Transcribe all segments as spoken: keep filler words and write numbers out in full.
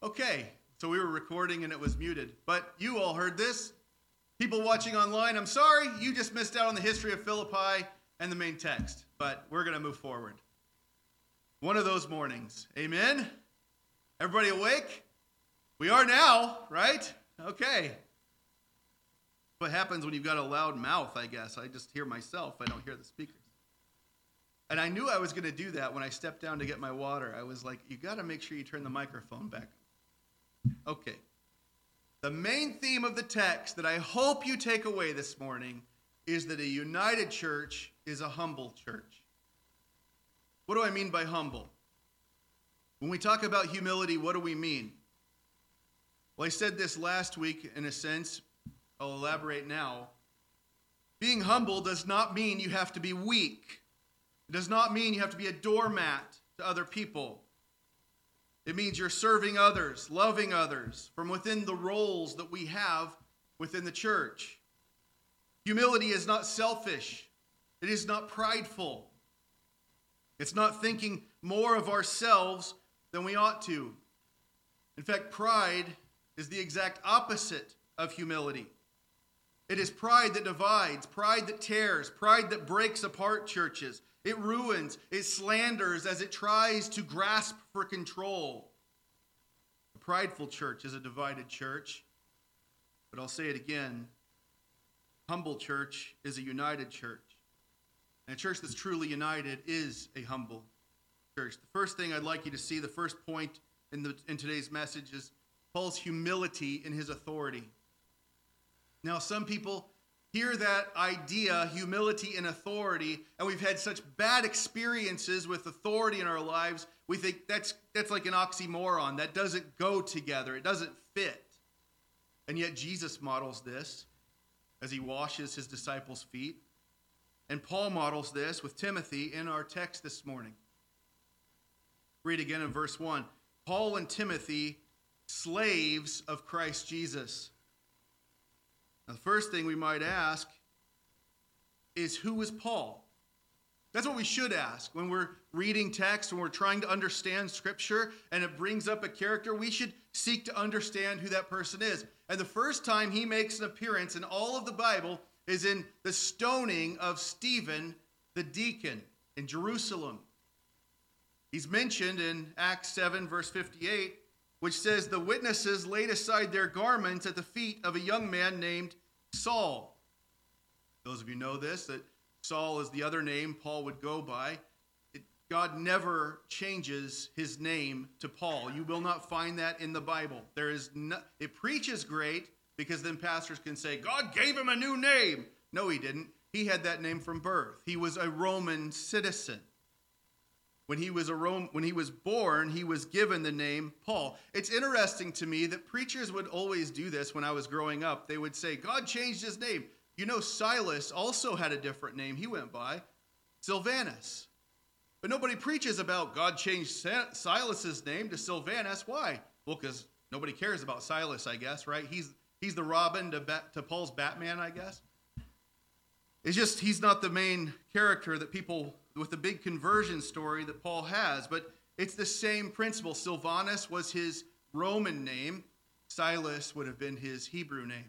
Okay, so we were recording and it was muted, but you all heard this. People watching online, I'm sorry, you just missed out on the history of Philippi and the main text, but we're going to move forward. One of those mornings, amen? Everybody awake? We are now, right? Okay. What happens when you've got a loud mouth, I guess. I just hear myself, I don't hear the speakers. And I knew I was going to do that when I stepped down to get my water. I was like, you got to make sure you turn the microphone back. Okay. The main theme of the text that I hope you take away this morning is that a united church is a humble church. What do I mean by humble? When we talk about humility, what do we mean? Well, I said this last week in a sense. I'll elaborate now. Being humble does not mean you have to be weak. It does not mean you have to be a doormat to other people. It means you're serving others, loving others from within the roles that we have within the church. Humility is not selfish. It is not prideful. It's not thinking more of ourselves than we ought to. In fact, pride is the exact opposite of humility. It is pride that divides, pride that tears, pride that breaks apart churches. It ruins, it slanders as it tries to grasp for control. A prideful church is a divided church. But I'll say it again. Humble church is a united church. And a church that's truly united is a humble church. The first thing I'd like you to see, the first point in, the, in today's message is Paul's humility in his authority. Now, some people hear that idea, humility and authority, and we've had such bad experiences with authority in our lives, we think that's that's like an oxymoron. That doesn't go together. It doesn't fit. And yet Jesus models this as he washes his disciples' feet. And Paul models this with Timothy in our text this morning. Read again in verse one. Paul and Timothy, slaves of Christ Jesus. Now, the first thing we might ask is, who is Paul? That's what we should ask when we're reading text, when we're trying to understand Scripture, and it brings up a character. We should seek to understand who that person is. And the first time he makes an appearance in all of the Bible is in the stoning of Stephen, the deacon, in Jerusalem. He's mentioned in Acts seven, verse fifty-eight, which says, the witnesses laid aside their garments at the feet of a young man named Saul. Those of you know this, that Saul is the other name Paul would go by. It, God never changes his name to Paul. You will not find that in the Bible. There is no, it preaches great because then pastors can say, God gave him a new name. No, he didn't. He had that name from birth. He was a Roman citizen. When he was a Rome, when he was born, he was given the name Paul. It's interesting to me that preachers would always do this when I was growing up. They would say, God changed his name. You know, Silas also had a different name he went by, Silvanus. But nobody preaches about God changed Silas's name to Silvanus. Why? Well, because nobody cares about Silas, I guess, right? He's he's the Robin to, to Paul's Batman, I guess. It's just he's not the main character that people with the big conversion story that Paul has, but it's the same principle. Silvanus was his Roman name. Silas would have been his Hebrew name.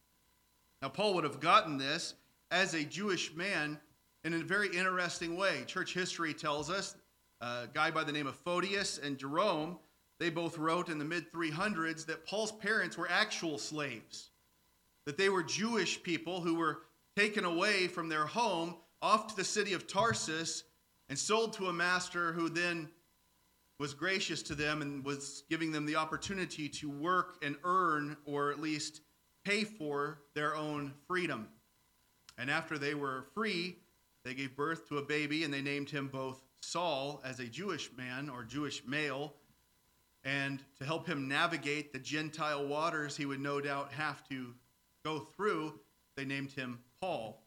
Now, Paul would have gotten this as a Jewish man in a very interesting way. Church history tells us a guy by the name of Photius and Jerome, they both wrote in the mid three hundreds that Paul's parents were actual slaves, that they were Jewish people who were taken away from their home off to the city of Tarsus and sold to a master who then was gracious to them and was giving them the opportunity to work and earn, or at least pay for, their own freedom. And after they were free, they gave birth to a baby, and they named him both Saul as a Jewish man or Jewish male, and to help him navigate the Gentile waters he would no doubt have to go through, they named him Paul.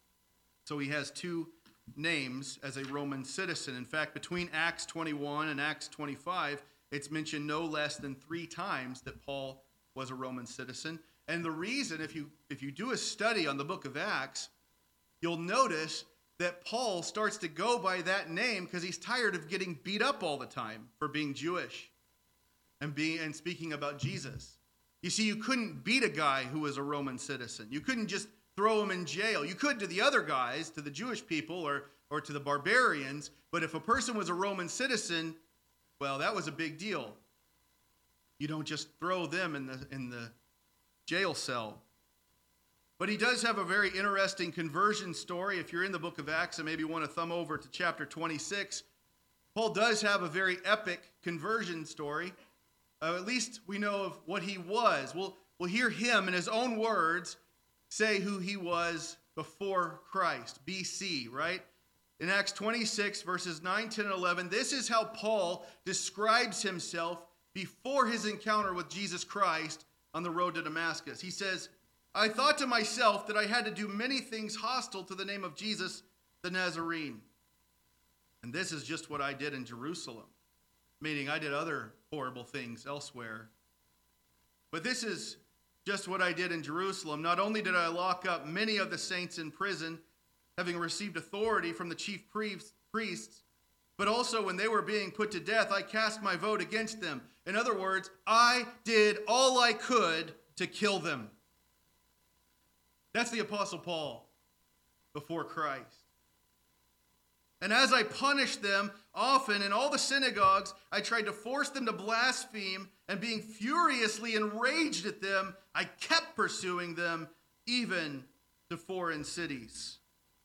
So he has two names as a Roman citizen. In fact, between Acts twenty-one and Acts twenty-five, it's mentioned no less than three times that Paul was a Roman citizen. And the reason, if you if you do a study on the book of Acts, you'll notice that Paul starts to go by that name because he's tired of getting beat up all the time for being Jewish. and being and speaking about Jesus. You see, you couldn't beat a guy who was a Roman citizen. You couldn't just throw him in jail. You could to the other guys, to the Jewish people or, or to the barbarians, but if a person was a Roman citizen, well, that was a big deal. You don't just throw them in the in the jail cell. But he does have a very interesting conversion story. If you're in the book of Acts and maybe want to thumb over to chapter twenty-six, Paul does have a very epic conversion story. Uh, at least we know of what he was. We'll, we'll hear him in his own words say who he was before Christ, B C, right? In Acts twenty-six, verses nine, ten, and eleven, this is how Paul describes himself before his encounter with Jesus Christ on the road to Damascus. He says, I thought to myself that I had to do many things hostile to the name of Jesus the Nazarene. And this is just what I did in Jerusalem, meaning I did other horrible things elsewhere. But this is just what I did in Jerusalem. Not only did I lock up many of the saints in prison, having received authority from the chief priests, but also when they were being put to death, I cast my vote against them. In other words, I did all I could to kill them. That's the Apostle Paul before Christ. And as I punished them, often in all the synagogues, I tried to force them to blaspheme, and being furiously enraged at them, I kept pursuing them, even to foreign cities.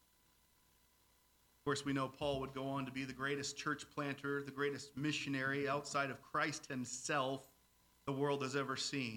Of course, we know Paul would go on to be the greatest church planter, the greatest missionary outside of Christ himself the world has ever seen.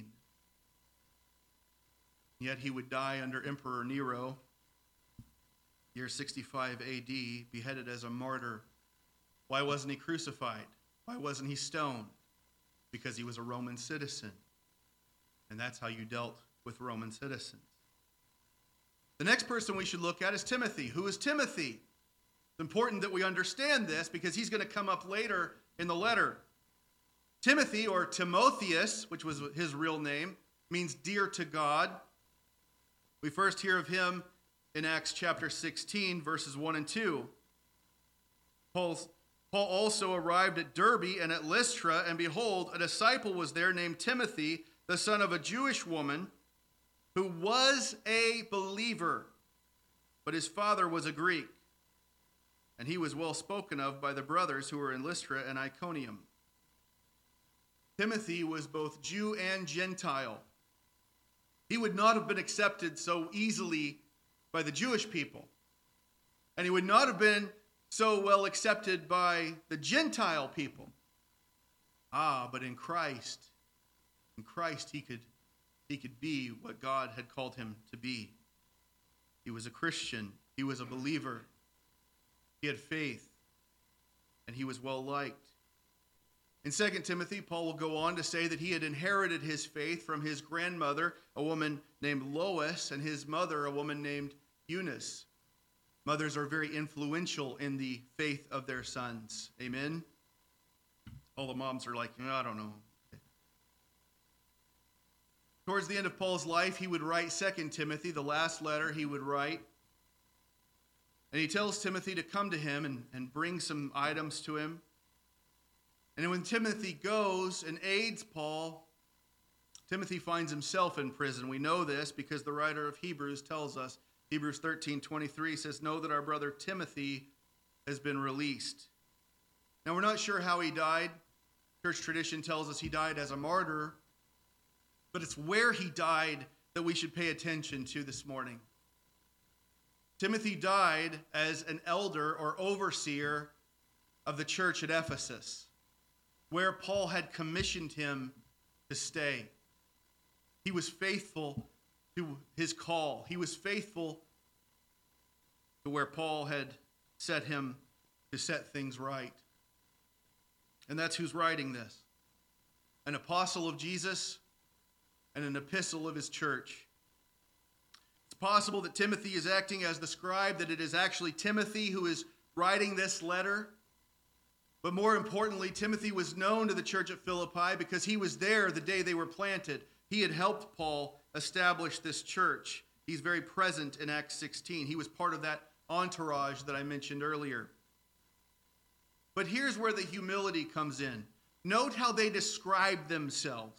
Yet he would die under Emperor Nero, year sixty-five A D, beheaded as a martyr. Why wasn't he crucified? Why wasn't he stoned? Because he was a Roman citizen. And that's how you dealt with Roman citizens. The next person we should look at is Timothy. Who is Timothy? It's important that we understand this because he's going to come up later in the letter. Timothy, or Timotheus, which was his real name, means dear to God. We first hear of him in Acts chapter sixteen, verses one and two. Paul's, Paul also arrived at Derbe and at Lystra, and behold, a disciple was there named Timothy, the son of a Jewish woman, who was a believer, but his father was a Greek, and he was well spoken of by the brothers who were in Lystra and Iconium. Timothy was both Jew and Gentile. He would not have been accepted so easily by the Jewish people. And he would not have been so well accepted by the Gentile people. Ah, but in Christ, in Christ he could, he could be what God had called him to be. He was a Christian. He was a believer. He had faith. And he was well liked. In Second Timothy, Paul will go on to say that he had inherited his faith from his grandmother, a woman named Lois, and his mother, a woman named Eunice. Mothers are very influential in the faith of their sons. Amen? All the moms are like, I don't know. Towards the end of Paul's life, he would write Second Timothy, the last letter he would write. And he tells Timothy to come to him and, and bring some items to him. And when Timothy goes and aids Paul, Timothy finds himself in prison. We know this because the writer of Hebrews tells us. Hebrews thirteen twenty-three says, know that our brother Timothy has been released. Now, we're not sure how he died. Church tradition tells us he died as a martyr. But it's where he died that we should pay attention to this morning. Timothy died as an elder or overseer of the church at Ephesus, where Paul had commissioned him to stay. He was faithful to his call. He was faithful to where Paul had set him to set things right. And that's who's writing this. An apostle of Jesus and an epistle of his church. It's possible that Timothy is acting as the scribe, that it is actually Timothy who is writing this letter. But more importantly, Timothy was known to the church at Philippi because he was there the day they were planted. He had helped Paul establish this church. He's very present in Acts sixteen. He was part of that entourage that I mentioned earlier. But here's where the humility comes in. note how they describe themselves.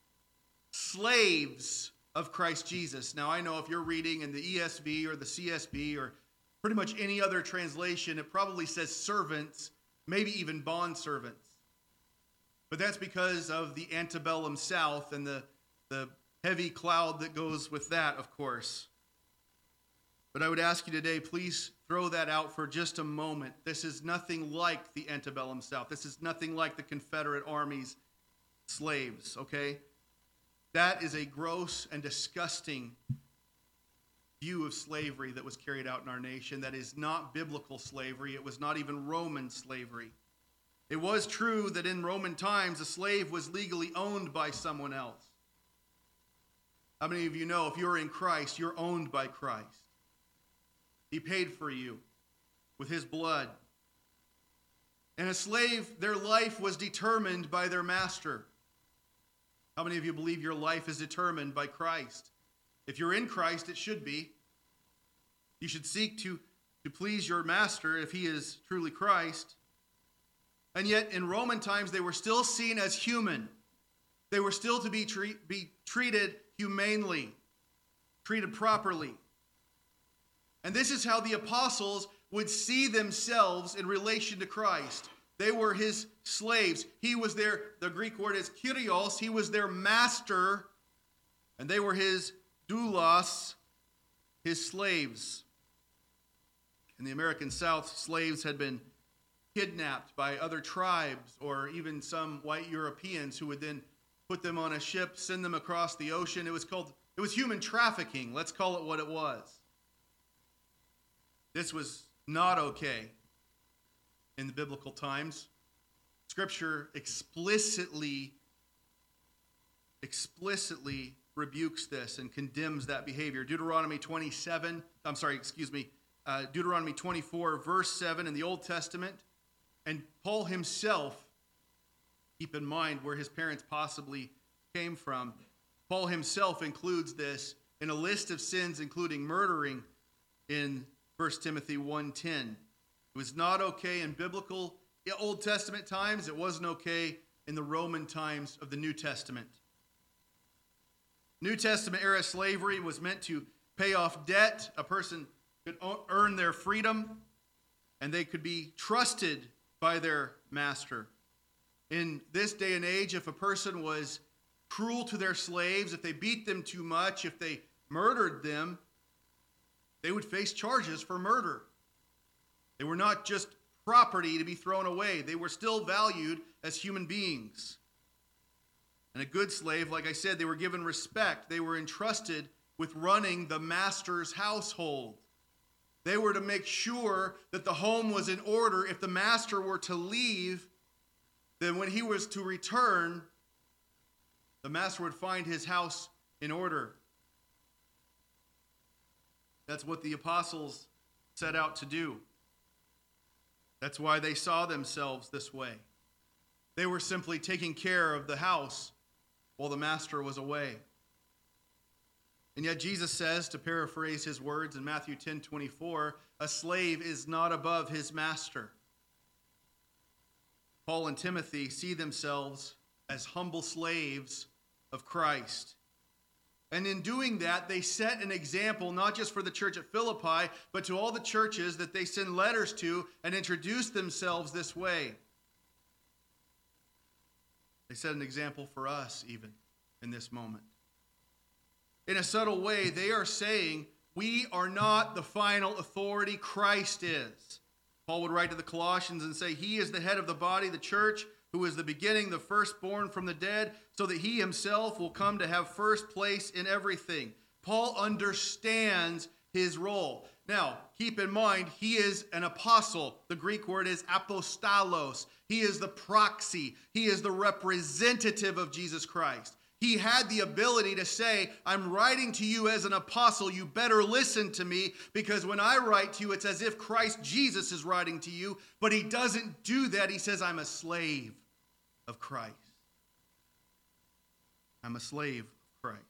Slaves of Christ Jesus. Now, I know if you're reading in the E S V or the C S B or pretty much any other translation, it probably says servants, maybe even bondservants. But that's because of the antebellum South and the, the heavy cloud that goes with that, of course. But I would ask you today, please throw that out for just a moment. This is nothing like the antebellum South. This is nothing like the Confederate Army's slaves, okay? That is a gross and disgusting view of slavery that was carried out in our nation. That is not biblical slavery. It was not even Roman slavery. It was true that in Roman times, a slave was legally owned by someone else. How many of you know if you're in Christ, you're owned by Christ? He paid for you with his blood. And a slave, their life was determined by their master. How many of you believe your life is determined by Christ? If you're in Christ, it should be. You should seek to, to please your master if he is truly Christ. And yet, in Roman times, they were still seen as human. They were still to be, treat, be treated humanely, treated properly. And this is how the apostles would see themselves in relation to Christ. They were his slaves. He was their, the Greek word is kyrios, he was their master, and they were his doulos, his slaves. In the American South, slaves had been kidnapped by other tribes or even some white Europeans who would then put them on a ship, send them across the ocean. It was called, it was human trafficking. Let's call it what it was. This was not okay in the biblical times. Scripture explicitly, explicitly rebukes this and condemns that behavior. Deuteronomy twenty-seven, I'm sorry, excuse me, uh, Deuteronomy twenty-four, verse seven in the Old Testament. And Paul himself, keep in mind where his parents possibly came from, Paul himself includes this in a list of sins, including murdering in First Timothy one ten. It was not okay in biblical Old Testament times. It wasn't okay in the Roman times of the New Testament. New Testament era slavery was meant to pay off debt. A person could earn their freedom, and they could be trusted by their master. In this day and age, if a person was cruel to their slaves, if they beat them too much, if they murdered them, they would face charges for murder. They were not just property to be thrown away. They were still valued as human beings. And a good slave, like I said, they were given respect. They were entrusted with running the master's household. They were to make sure that the home was in order. If the master were to leave, then when he was to return, the master would find his house in order. That's what the apostles set out to do. That's why they saw themselves this way. They were simply taking care of the house while the master was away. And yet Jesus says, to paraphrase his words in Matthew ten twenty-four, a slave is not above his master. Paul and Timothy see themselves as humble slaves of Christ. And in doing that, they set an example not just for the church at Philippi, but to all the churches that they send letters to and introduce themselves this way. They set an example for us even in this moment. In a subtle way, they are saying, we are not the final authority, Christ is. Paul would write to the Colossians and say, he is the head of the body, the church, who is the beginning, the firstborn from the dead, so that he himself will come to have first place in everything. Paul understands his role. Now, keep in mind, he is an apostle. The Greek word is apostolos. He is the proxy. He is the representative of Jesus Christ. He had the ability to say, I'm writing to you as an apostle. You better listen to me, because when I write to you, it's as if Christ Jesus is writing to you. But he doesn't do that. He says, I'm a slave of Christ. I'm a slave of Christ.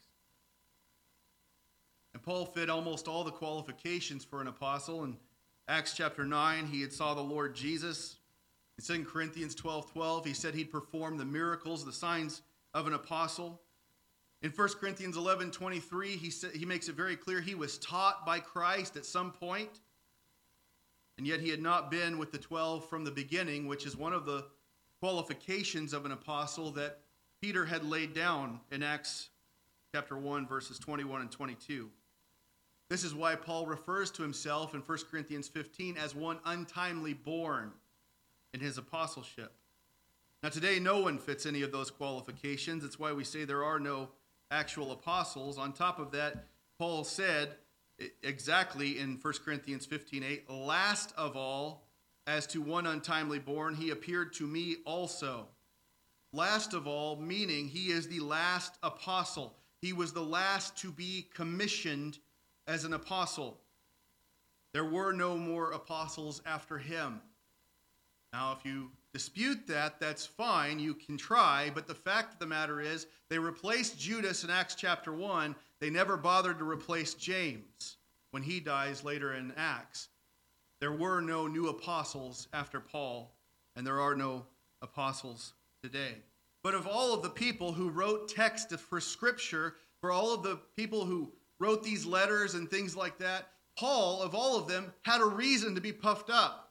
And Paul fit almost all the qualifications for an apostle. In Acts chapter nine, he had saw the Lord Jesus. In Second Corinthians twelve twelve, he said he'd perform the miracles, the signs of an apostle. In First Corinthians eleven twenty-three, he, sa- he makes it very clear he was taught by Christ at some point, and yet he had not been with the twelve from the beginning, which is one of the qualifications of an apostle that Peter had laid down in Acts chapter one, verses twenty-one and twenty-two. This is why Paul refers to himself in First Corinthians fifteen as one untimely born in his apostleship. Now today, no one fits any of those qualifications. That's why we say there are no actual apostles. On top of that, Paul said exactly in First Corinthians fifteen eight, last of all, as to one untimely born, he appeared to me also. Last of all, meaning he is the last apostle. He was the last to be commissioned as an apostle. There were no more apostles after him. Now, if you dispute that, that's fine. You can try. But the fact of the matter is, they replaced Judas in Acts chapter one. They never bothered to replace James when he dies later in Acts. There were no new apostles after Paul, and there are no apostles today. But of all of the people who wrote text for Scripture, for all of the people who wrote these letters and things like that, Paul, of all of them, had a reason to be puffed up.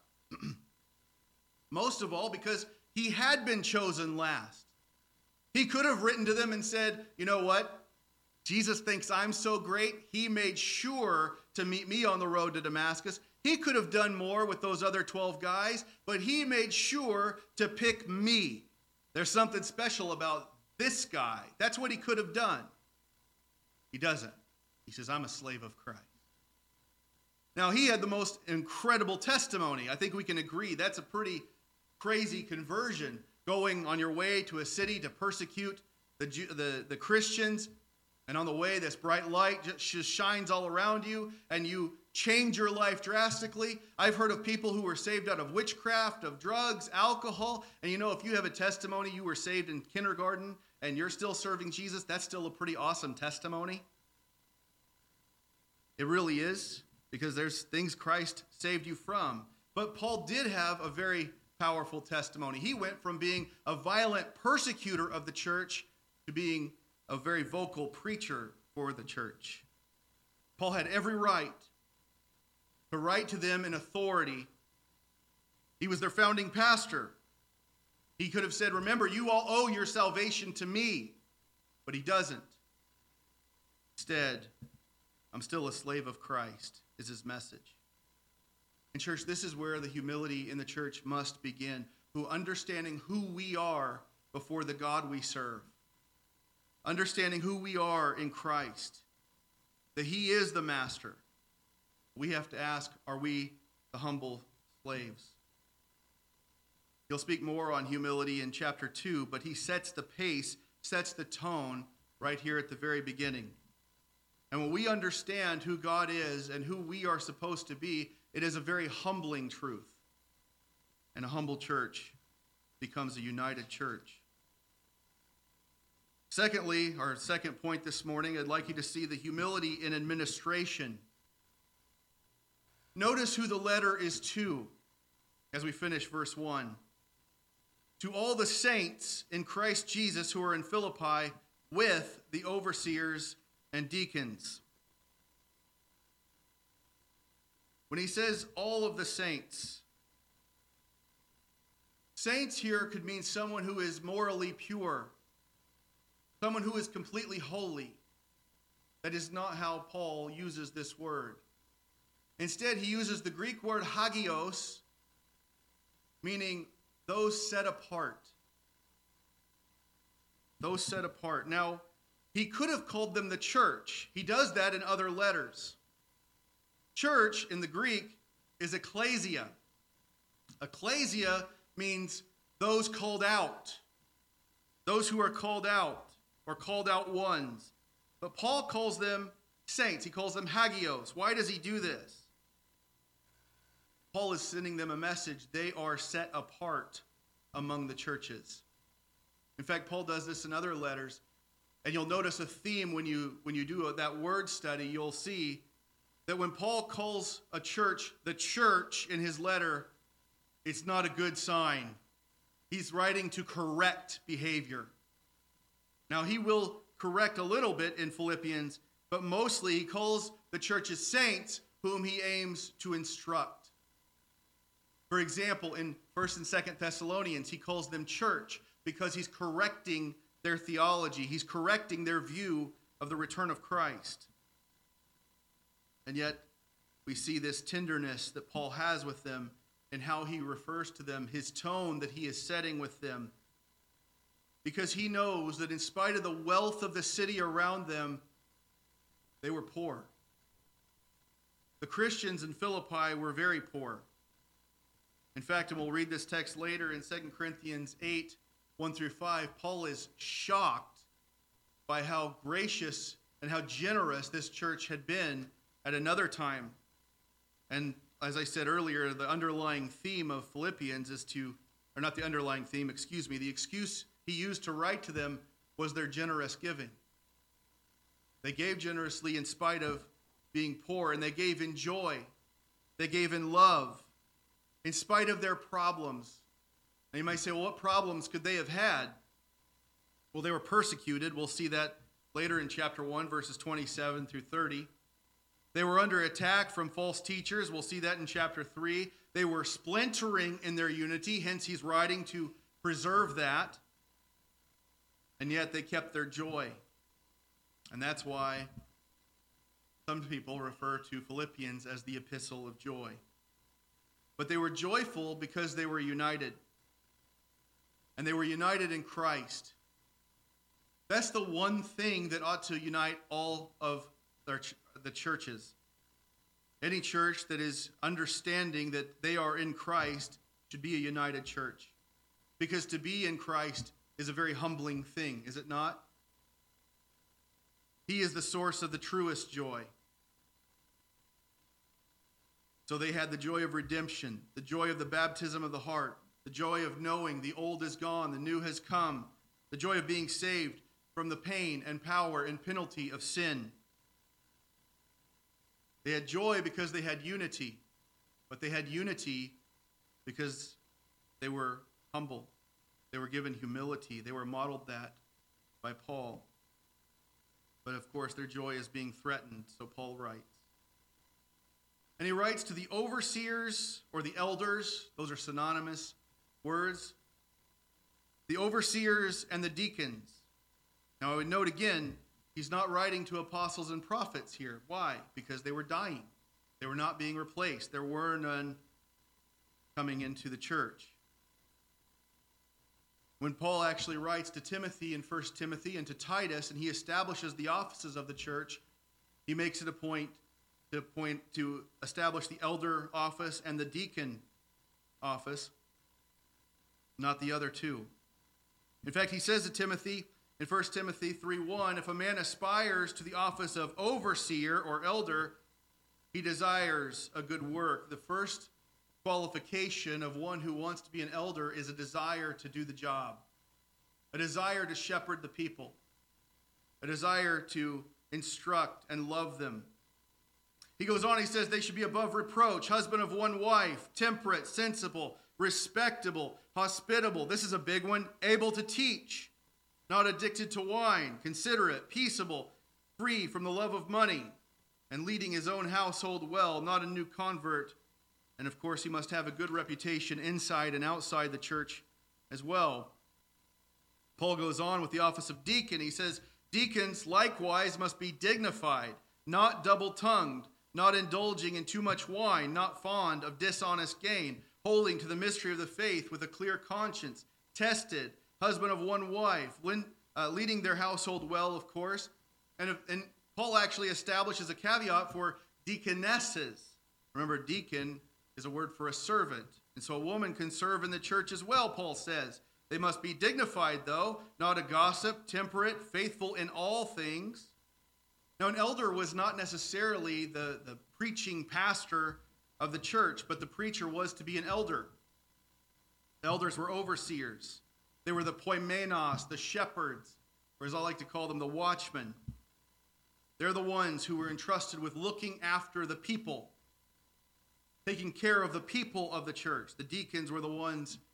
Most of all because he had been chosen last. He could have written to them and said, you know what? Jesus thinks I'm so great, he made sure to meet me on the road to Damascus. He could have done more with those other twelve guys, but he made sure to pick me. There's something special about this guy. That's what he could have done. He doesn't. He says, I'm a slave of Christ. Now, he had the most incredible testimony. I think we can agree that's a pretty crazy conversion, going on your way to a city to persecute the, the, the Christians, and on the way, this bright light just shines all around you, and you change your life drastically. I've heard of people who were saved out of witchcraft, of drugs, alcohol, and you know, if you have a testimony, you were saved in kindergarten, and you're still serving Jesus, that's still a pretty awesome testimony. It really is, because there's things Christ saved you from. But Paul did have a very powerful testimony. He went from being a violent persecutor of the church to being a very vocal preacher for the church. Paul had every right to write to them in authority. He was their founding pastor. He could have said, remember, you all owe your salvation to me. But he doesn't. Instead, I'm still a slave of Christ, is his message. And church, this is where the humility in the church must begin, who understanding who we are before the God we serve. Understanding who we are in Christ, that he is the master. We have to ask, are we the humble slaves? He'll speak more on humility in chapter two, but he sets the pace, sets the tone right here at the very beginning. And when we understand who God is and who we are supposed to be, it is a very humbling truth. And a humble church becomes a united church. Secondly, our second point this morning, I'd like you to see the humility in administration. Notice who the letter is to as we finish verse one. To all the saints in Christ Jesus who are in Philippi with the overseers and deacons. When he says all of the saints, saints here could mean someone who is morally pure, someone who is completely holy. That is not how Paul uses this word. Instead, he uses the Greek word hagios, meaning those set apart. Those set apart. Now, he could have called them the church. He does that in other letters. Church in the Greek is ecclesia. Ecclesia means those called out. Those who are called out, or called out ones. But Paul calls them saints. He calls them hagios. Why does he do this? Paul is sending them a message. They are set apart among the churches. In fact, Paul does this in other letters. And you'll notice a theme when you, when you do that word study. You'll see that when Paul calls a church the church in his letter, it's not a good sign. He's writing to correct behavior. Now, he will correct a little bit in Philippians, but mostly he calls the church's saints whom he aims to instruct. For example, in First and Second Thessalonians, he calls them church because he's correcting their theology. He's correcting their view of the return of Christ. And yet, we see this tenderness that Paul has with them and how he refers to them, his tone that he is setting with them. Because he knows that in spite of the wealth of the city around them, they were poor. The Christians in Philippi were very poor. In fact, and we'll read this text later in Second Corinthians eight, one through five, Paul is shocked by how gracious and how generous this church had been at another time. And as I said earlier, the underlying theme of Philippians is to, or not the underlying theme, excuse me, the excuse he used to write to them was their generous giving. They gave generously in spite of being poor, and they gave in joy. They gave in love, in spite of their problems. And you might say, well, what problems could they have had? Well, they were persecuted. We'll see that later in chapter one, verses twenty-seven through thirty. They were under attack from false teachers. We'll see that in chapter three. They were splintering in their unity, hence he's writing to preserve that. And yet they kept their joy. And that's why some people refer to Philippians as the epistle of joy. But they were joyful because they were united. And they were united in Christ. That's the one thing that ought to unite all of their, the churches. Any church that is understanding that they are in Christ should be a united church. Because to be in Christ is a very humbling thing, is it not? He is the source of the truest joy. So they had the joy of redemption, the joy of the baptism of the heart, the joy of knowing the old is gone, the new has come, the joy of being saved from the pain and power and penalty of sin. They had joy because they had unity, but they had unity because they were humble. They were given humility. They were modeled that by Paul. But of course, their joy is being threatened, so Paul writes. And he writes to the overseers or the elders. Those are synonymous words. The overseers and the deacons. Now, I would note again, he's not writing to apostles and prophets here. Why? Because they were dying. They were not being replaced. There were none coming into the church. When Paul actually writes to Timothy in First Timothy and to Titus, and he establishes the offices of the church, he makes it a point to point to establish the elder office and the deacon office, not the other two. In fact, he says to Timothy in First Timothy three one, if a man aspires to the office of overseer or elder, he desires a good work. The first qualification of one who wants to be an elder is a desire to do the job, a desire to shepherd the people, a desire to instruct and love them. He goes on, he says they should be above reproach, husband of one wife, temperate, sensible, respectable, hospitable. This is a big one. Able to teach, not addicted to wine, considerate, peaceable, free from the love of money, and leading his own household well, not a new convert. And of course, he must have a good reputation inside and outside the church as well. Paul goes on with the office of deacon. He says, deacons likewise must be dignified, not double-tongued, not indulging in too much wine, not fond of dishonest gain, holding to the mystery of the faith with a clear conscience, tested, husband of one wife, uh, leading their household well, of course. And, if, and Paul actually establishes a caveat for deaconesses. Remember, deacon is a word for a servant. And so a woman can serve in the church as well, Paul says. They must be dignified, though, not a gossip, temperate, faithful in all things. Now, an elder was not necessarily the, the preaching pastor of the church, but the preacher was to be an elder. The elders were overseers. They were the poimenos, the shepherds, or as I like to call them, the watchmen. They're the ones who were entrusted with looking after the people, taking care of the people of the church. The deacons were the ones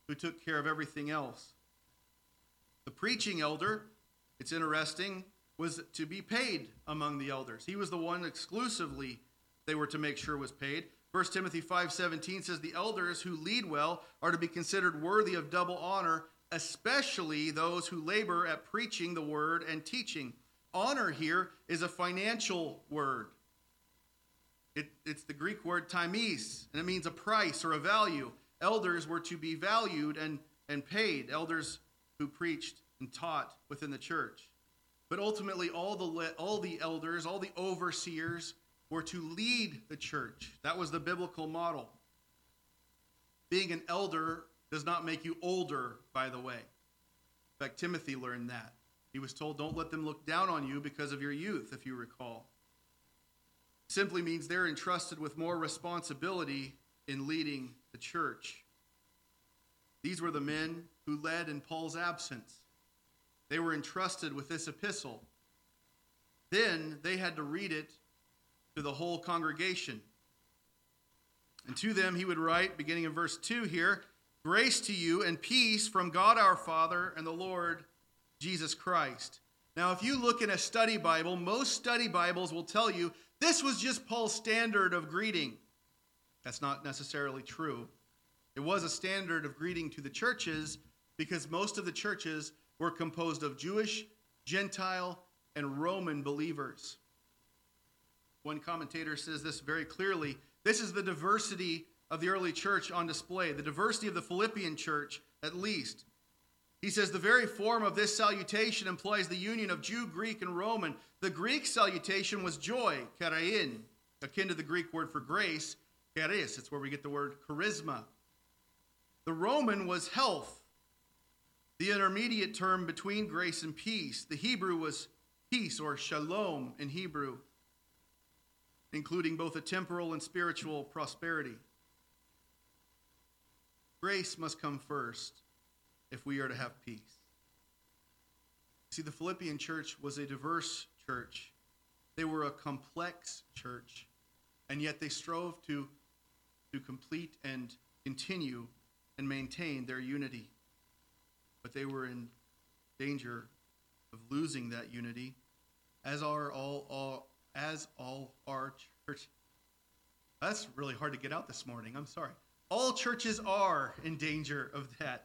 who took care of everything else. The preaching elder, it's interesting, was to be paid among the elders. He was the one exclusively they were to make sure was paid. First Timothy five seventeen says, the elders who lead well are to be considered worthy of double honor, especially those who labor at preaching the word and teaching. Honor here is a financial word. It, it's the Greek word times, and it means a price or a value. Elders were to be valued and, and paid, elders who preached and taught within the church. But ultimately, all the, all the elders, all the overseers were to lead the church. That was the biblical model. Being an elder does not make you older, by the way. In fact, Timothy learned that. He was told, don't let them look down on you because of your youth, if you recall. Simply means they're entrusted with more responsibility in leading the church. These were the men who led in Paul's absence. They were entrusted with this epistle. Then they had to read it to the whole congregation. And to them he would write, beginning in verse two here, grace to you and peace from God our Father and the Lord Jesus Christ. Now, if you look in a study Bible, most study Bibles will tell you this was just Paul's standard of greeting. That's not necessarily true. It was a standard of greeting to the churches because most of the churches were composed of Jewish, Gentile, and Roman believers. One commentator says this very clearly. This is the diversity of the early church on display, the diversity of the Philippian church, at least. He says the very form of this salutation implies the union of Jew, Greek, and Roman. The Greek salutation was joy, charein, akin to the Greek word for grace, charis. It's where we get the word charisma. The Roman was health, the intermediate term between grace and peace. The Hebrew was peace, or shalom in Hebrew, including both a temporal and spiritual prosperity. Grace must come first if we are to have peace. See, the Philippian church was a diverse church. They were a complex church, and yet they strove to, to complete and continue and maintain their unity. But they were in danger of losing that unity, as are all, all as all our church. That's really hard to get out this morning. I'm sorry. All churches are in danger of that.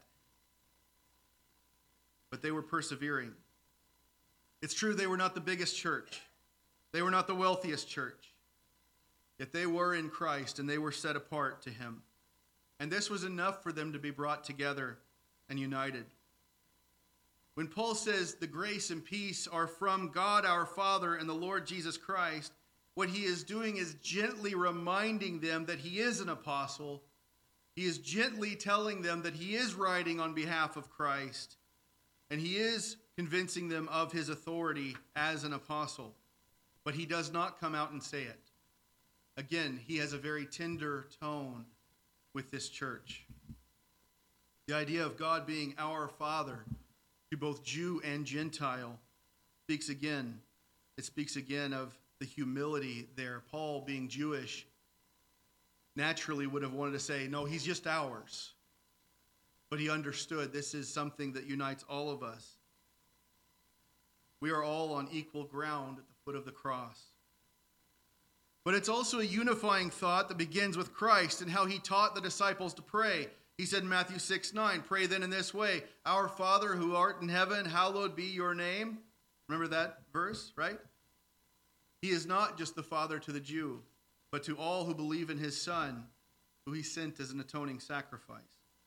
But they were persevering. It's true they were not the biggest church. They were not the wealthiest church. Yet they were in Christ and they were set apart to him. And this was enough for them to be brought together and united. When Paul says the grace and peace are from God our Father and the Lord Jesus Christ, what he is doing is gently reminding them that he is an apostle. He is gently telling them that he is writing on behalf of Christ. And he is convincing them of his authority as an apostle. But he does not come out and say it. Again, he has a very tender tone with this church. The idea of God being our Father to both Jew and Gentile speaks again. It speaks again of the humility there. Paul, being Jewish, naturally would have wanted to say, no, he's just ours. But he understood this is something that unites all of us. We are all on equal ground at the foot of the cross. But it's also a unifying thought that begins with Christ and how he taught the disciples to pray. He said in Matthew six nine, pray then in this way, our Father who art in heaven, hallowed be your name. Remember that verse, right? He is not just the Father to the Jew, but to all who believe in his Son, who he sent as an atoning sacrifice.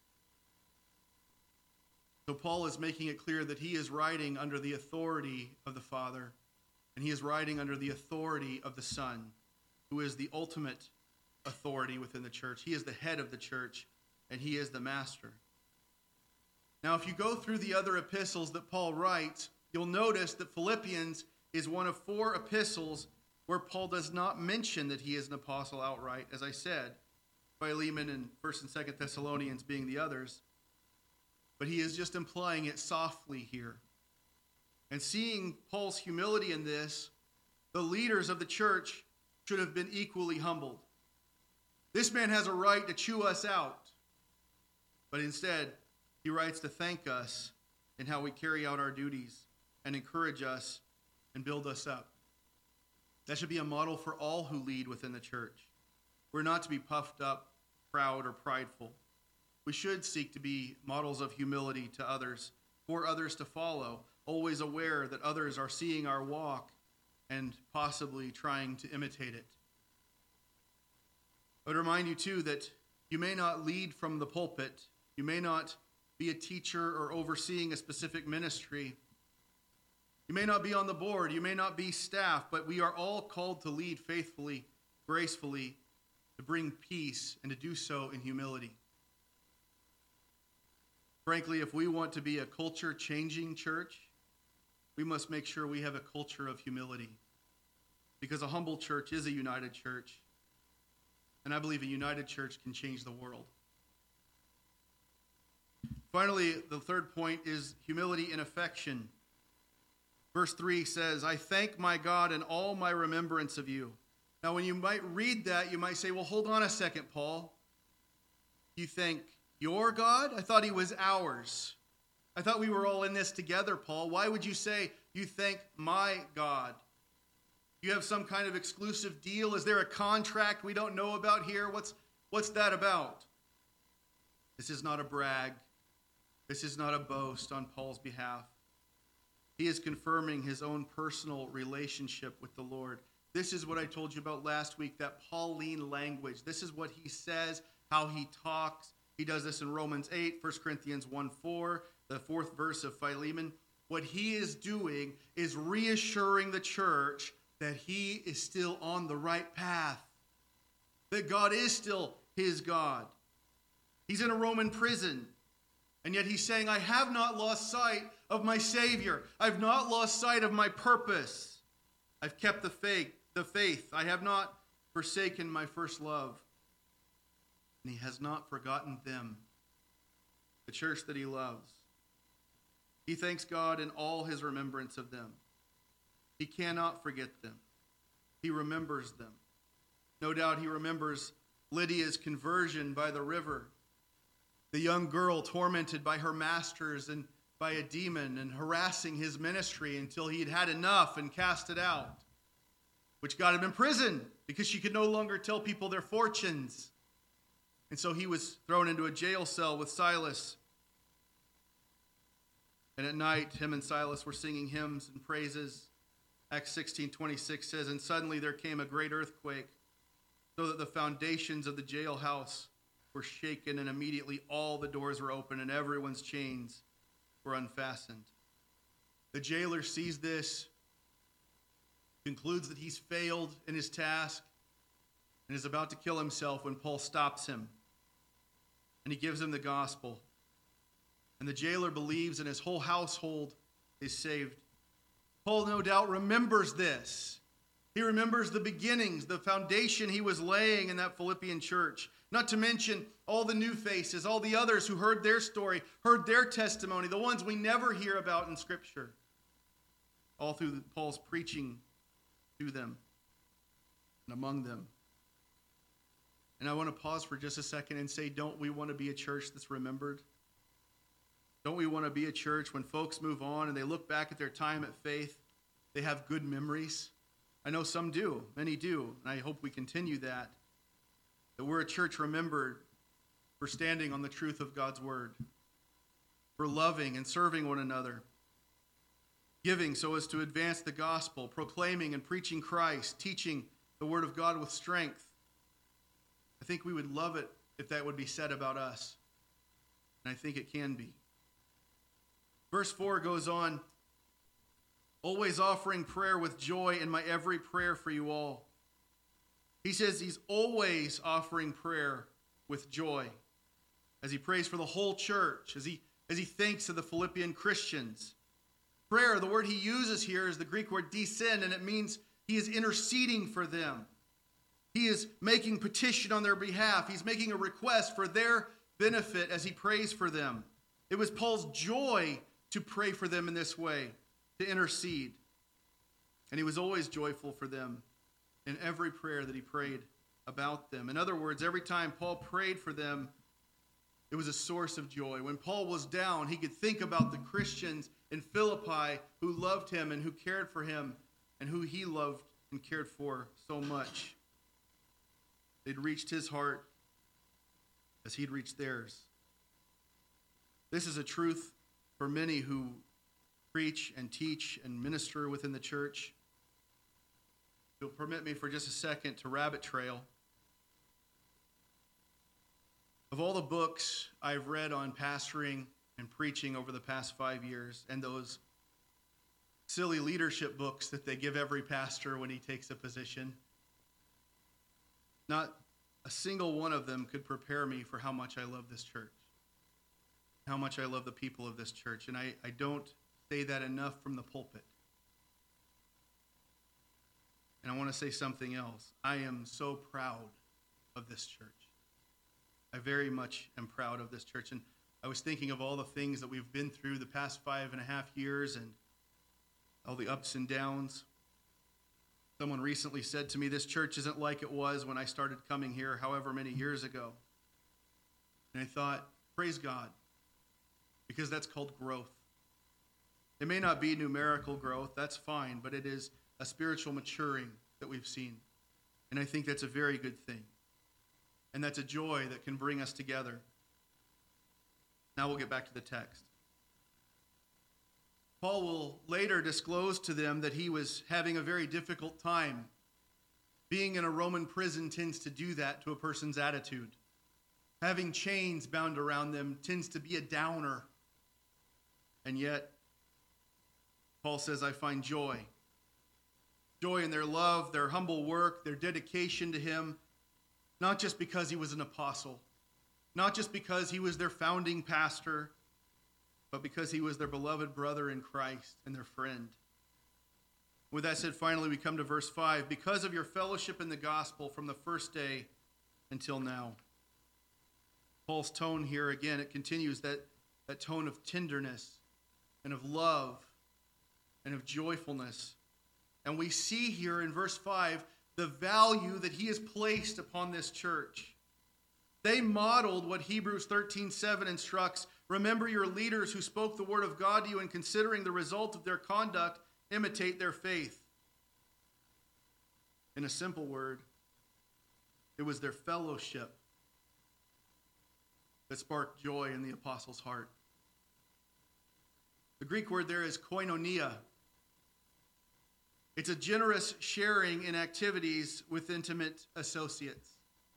So Paul is making it clear that he is writing under the authority of the Father, and he is writing under the authority of the Son, who is the ultimate authority within the church. He is the head of the church, and he is the master. Now, if you go through the other epistles that Paul writes, you'll notice that Philippians is one of four epistles where Paul does not mention that he is an apostle outright, as I said, Philemon and First and Second Thessalonians being the others. But he is just implying it softly here. And seeing Paul's humility in this, the leaders of the church should have been equally humbled. This man has a right to chew us out. But instead, he writes to thank us in how we carry out our duties and encourage us and build us up. That should be a model for all who lead within the church. We're not to be puffed up, proud, or prideful. We should seek to be models of humility to others, for others to follow, always aware that others are seeing our walk and possibly trying to imitate it. I would remind you, too, that you may not lead from the pulpit. You may not be a teacher or overseeing a specific ministry. You may not be on the board. You may not be staff, but we are all called to lead faithfully, gracefully, to bring peace, and to do so in humility. Frankly, if we want to be a culture-changing church, we must make sure we have a culture of humility, because a humble church is a united church, and I believe a united church can change the world. Finally, the third point is humility in affection. Verse three says, I thank my God in all my remembrance of you. Now, when you might read that, you might say, well, hold on a second, Paul. You thank your God? I thought he was ours. I thought we were all in this together, Paul. Why would you say you thank my God? You have some kind of exclusive deal? Is there a contract we don't know about here? What's, what's that about? This is not a brag. This is not a boast on Paul's behalf. He is confirming his own personal relationship with the Lord. This is what I told you about last week, that Pauline language. This is what he says, how he talks. He does this in Romans eight, First Corinthians one four, the fourth verse of Philemon. What he is doing is reassuring the church that he is still on the right path, that God is still his God. He's in a Roman prison, and yet he's saying, I have not lost sight of my Savior. I've not lost sight of my purpose. I've kept the faith. The faith. I have not forsaken my first love. And he has not forgotten them, the church that he loves. He thanks God in all his remembrance of them. He cannot forget them. He remembers them. No doubt he remembers Lydia's conversion by the river, the young girl tormented by her masters and by a demon and harassing his ministry until he had had enough and cast it out, which got him in prison because she could no longer tell people their fortunes. And so he was thrown into a jail cell with Silas. And at night, him and Silas were singing hymns and praises. Acts sixteen twenty-six says, and suddenly there came a great earthquake, so that the foundations of the jailhouse were shaken, and immediately all the doors were open, and everyone's chains were unfastened. The jailer sees this, concludes that he's failed in his task, and is about to kill himself when Paul stops him. And he gives him the gospel. And the jailer believes, and his whole household is saved. Paul, no doubt, remembers this. He remembers the beginnings, the foundation he was laying in that Philippian church. Not to mention all the new faces, all the others who heard their story, heard their testimony, the ones we never hear about in Scripture. All through Paul's preaching to them and among them. And I want to pause for just a second and say, don't we want to be a church that's remembered? Don't we want to be a church when folks move on and they look back at their time at Faith, they have good memories? I know some do, many do, and I hope we continue that. That we're a church remembered for standing on the truth of God's word, for loving and serving one another, giving so as to advance the gospel, proclaiming and preaching Christ, teaching the word of God with strength. I think we would love it if that would be said about us, and I think it can be. Verse four goes on, always offering prayer with joy in my every prayer for you all. He says he's always offering prayer with joy as he prays for the whole church, as he, as he thinks of the Philippian Christians. Prayer, the word he uses here is the Greek word descend, and it means he is interceding for them. He is making petition on their behalf. He's making a request for their benefit as he prays for them. It was Paul's joy to pray for them in this way, to intercede. And he was always joyful for them in every prayer that he prayed about them. In other words, every time Paul prayed for them, It was a source of joy. When Paul was down, he could think about the Christians in Philippi who loved him and who cared for him and who he loved and cared for so much. They'd reached his heart as he'd reached theirs. This is a truth for many who preach and teach and minister within the church. If you'll permit me for just a second to rabbit trail. Of all the books I've read on pastoring and preaching over the past five years, and those silly leadership books that they give every pastor when he takes a position, not a single one of them could prepare me for how much I love this church, how much I love the people of this church. And I, I don't say that enough from the pulpit. And I want to say something else. I am so proud of this church. I very much am proud of this church. And I was thinking of all the things that we've been through the past five and a half years and all the ups and downs. Someone recently said to me, this church isn't like it was when I started coming here however many years ago. And I thought, praise God, because that's called growth. It may not be numerical growth, that's fine, but it is a spiritual maturing that we've seen. And I think that's a very good thing. And that's a joy that can bring us together. Now we'll get back to the text. Paul will later disclose to them that he was having a very difficult time. Being in a Roman prison tends to do that to a person's attitude. Having chains bound around them tends to be a downer. And yet, Paul says, I find joy. Joy in their love, their humble work, their dedication to him. Not just because he was an apostle, not just because he was their founding pastor, but because he was their beloved brother in Christ and their friend. With that said, finally we come to verse five. Because of your fellowship in the gospel from the first day until now. Paul's tone here again, it continues that, that tone of tenderness and of love and of joyfulness. And we see here in verse five the value that he has placed upon this church. They modeled what Hebrews thirteen seven instructs. Remember your leaders who spoke the word of God to you, and considering the result of their conduct, imitate their faith. In a simple word, it was their fellowship that sparked joy in the apostles' heart. The Greek word there is koinonia. It's a generous sharing in activities with intimate associates.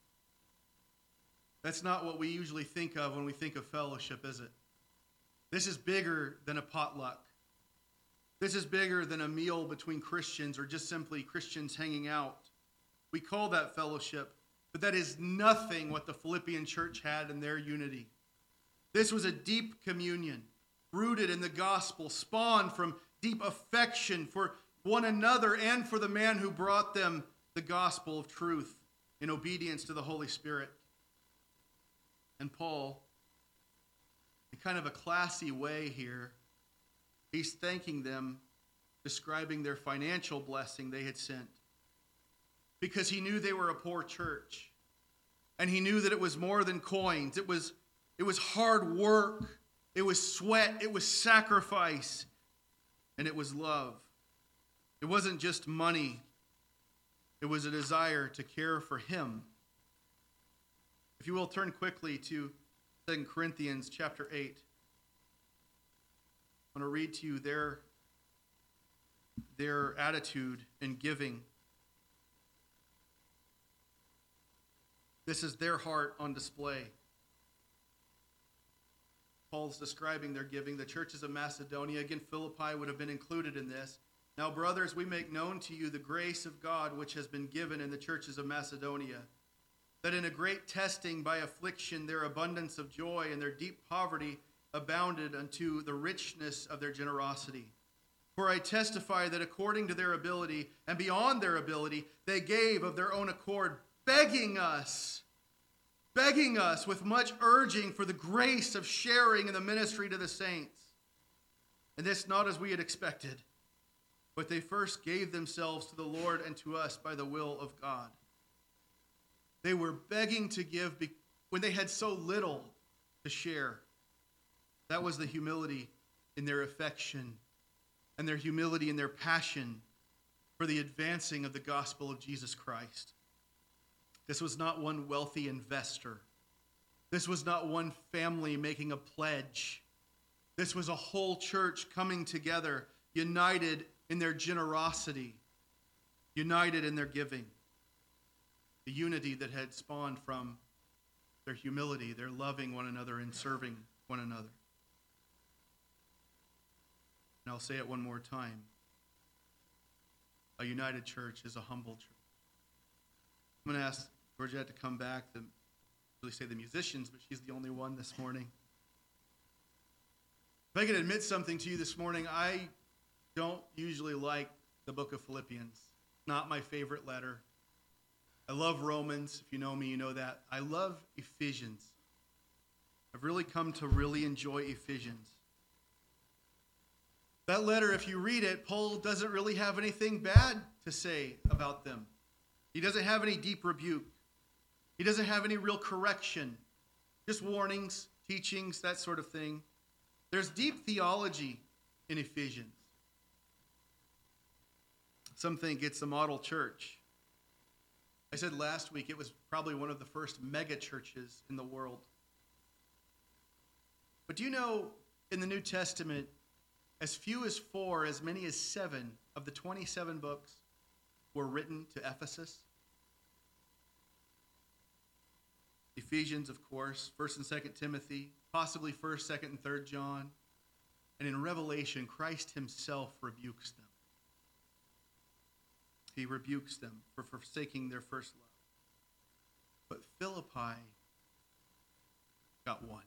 That's not what we usually think of when we think of fellowship, is it? This is bigger than a potluck. This is bigger than a meal between Christians or just simply Christians hanging out. We call that fellowship, but that is nothing what the Philippian church had in their unity. This was a deep communion, rooted in the gospel, spawned from deep affection for one another and for the man who brought them the gospel of truth in obedience to the Holy Spirit. And Paul, in kind of a classy way here, he's thanking them, describing their financial blessing they had sent, because he knew they were a poor church, and he knew that it was more than coins. It was, it was hard work, it was sweat, it was sacrifice, and it was love. It wasn't just money. It was a desire to care for him. If you will, turn quickly to Second Corinthians chapter eight. I want to read to you their, their attitude in giving. This is their heart on display. Paul's describing their giving. The churches of Macedonia, again, Philippi would have been included in this. Now, brothers, we make known to you the grace of God which has been given in the churches of Macedonia, that in a great testing by affliction their abundance of joy and their deep poverty abounded unto the richness of their generosity. For I testify that according to their ability and beyond their ability, they gave of their own accord, begging us, begging us with much urging for the grace of sharing in the ministry to the saints. And this not as we had expected, but they first gave themselves to the Lord and to us by the will of God. They were begging to give when they had so little. to share. That was the humility in their affection and their humility in their passion for the advancing of the gospel of Jesus Christ. This was not one wealthy investor. This was not one family making a pledge. This was a whole church coming together, united in their generosity, united in their giving. The unity that had spawned from their humility, their loving one another and serving one another. And I'll say it one more time. A united church is a humble church. I'm going to ask Georgette to come back, to really say the musicians, but she's the only one this morning. If I can admit something to you this morning, I don't usually like the book of Philippians. Not my favorite letter. I love Romans. If you know me, you know that. I love Ephesians. I've really come to really enjoy Ephesians. That letter, if you read it, Paul doesn't really have anything bad to say about them. He doesn't have any deep rebuke. He doesn't have any real correction. Just warnings, teachings, that sort of thing. There's deep theology in Ephesians. Some think it's a model church. I said last week it was probably one of the first mega churches in the world. But do you know, in the New Testament, as few as four, as many as seven of the twenty-seven books were written to Ephesus? Ephesians, of course, First and Second Timothy, possibly First, Second, and Third John. And in Revelation, Christ himself rebukes them. He rebukes them for forsaking their first love. But Philippi got one.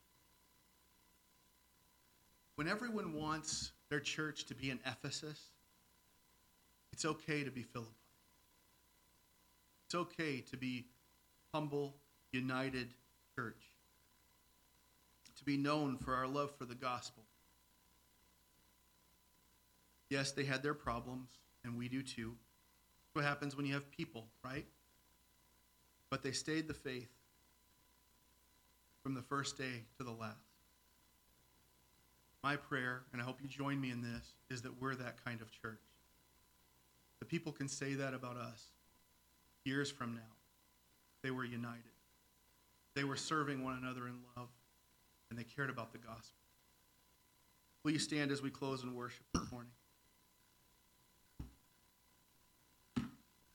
When everyone wants their church to be in Ephesus, it's okay to be Philippi. It's okay to be humble, united church. To be known for our love for the gospel. Yes, they had their problems, and we do too. That's what happens when you have people, right? But they stayed the faith from the first day to the last. My prayer, and I hope you join me in this, is that we're that kind of church. The people can say that about us years from now. They were united. They were serving one another in love, and they cared about the gospel. Will you stand as we close in worship this morning?